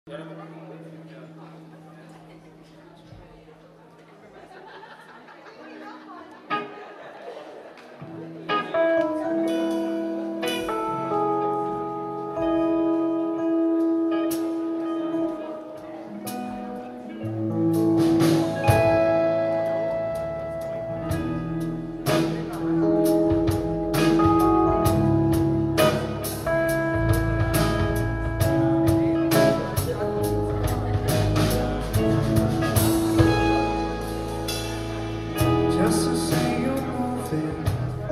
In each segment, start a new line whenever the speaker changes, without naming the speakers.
Just to see you moving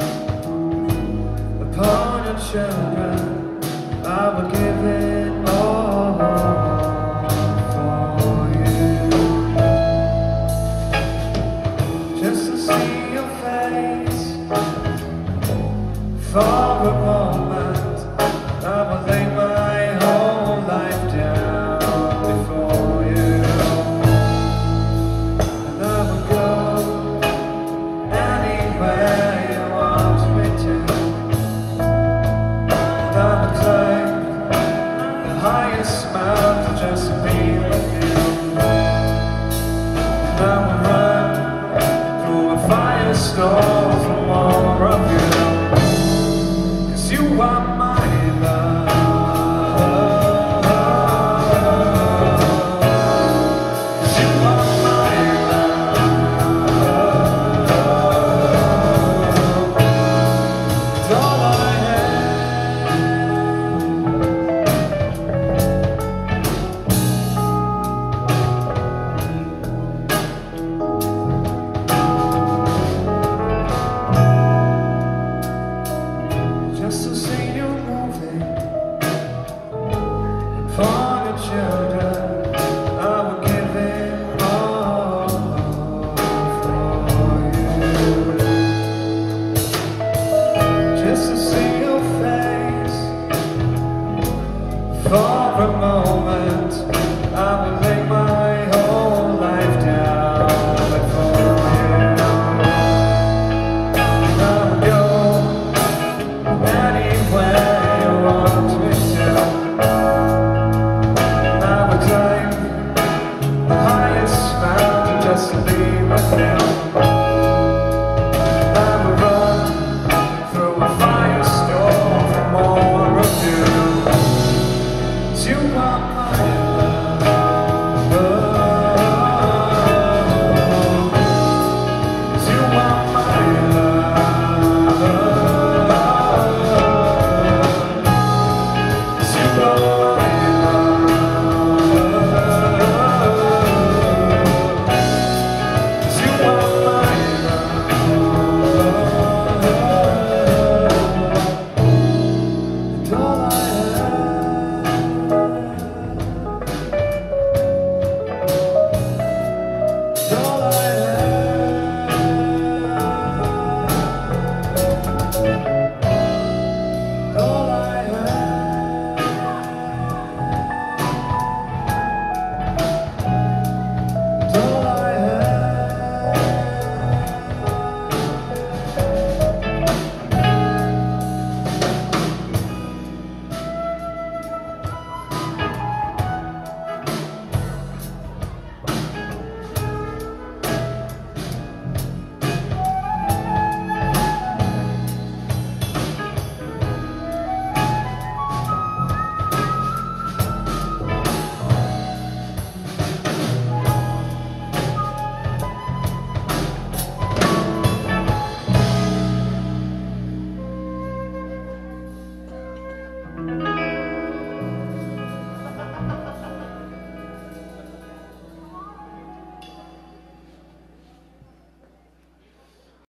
upon your children, I would give it all for you. Just to see your face for a moment, I would lay my whole life down before you, and I would go anywhere you want me to. And I would climb the highest mountain just to be with you. And I would run through a firestorm for more of you, 'cause you are my love. 'Cause you are my love. It's all I just to see you moving for your children, I would give it all for you. Just to see your face for a moment, I would lay my whole life down before you. And I would go anywhere you want me to. And I would climb the highest mountain just to be with you.